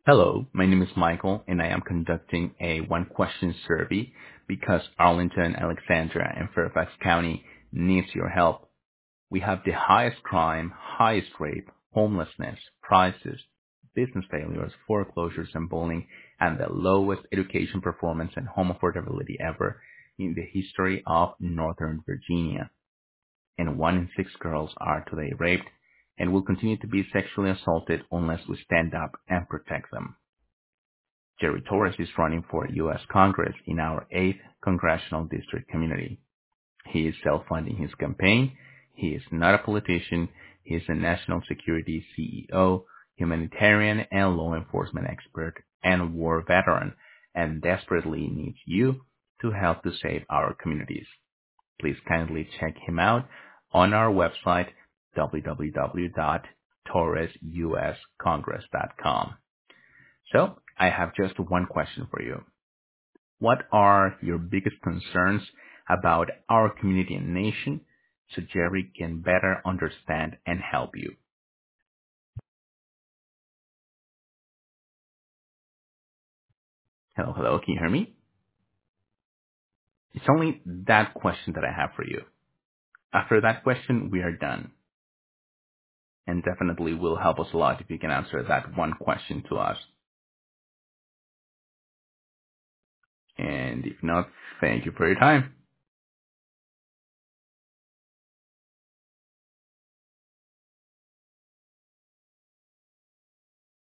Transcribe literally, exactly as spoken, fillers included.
Hello, my name is Michael, and I am conducting a one-question survey because Arlington, Alexandria, and Fairfax County needs your help. We have the highest crime, highest rape, homelessness, prices, business failures, foreclosures, and bullying, and the lowest education performance and home affordability ever in the history of Northern Virginia. And one in six girls are today raped and will continue to be sexually assaulted unless we stand up and protect them. Jerry Torres is running for U S Congress in our eighth Congressional District community. He is self-funding his campaign. He is not a politician. He is a national security C E O, humanitarian and law enforcement expert, and war veteran, and desperately needs you to help to save our communities. Please kindly check him out on our website, w w w dot torres u s congress dot com. So, I have just one question for you. What are your biggest concerns about our community and nation so Jerry can better understand and help you? Hello, hello, can you hear me? It's only that question that I have for you. After that question, we are done. And definitely will help us a lot if you can answer that one question to us. And if not, thank you for your time.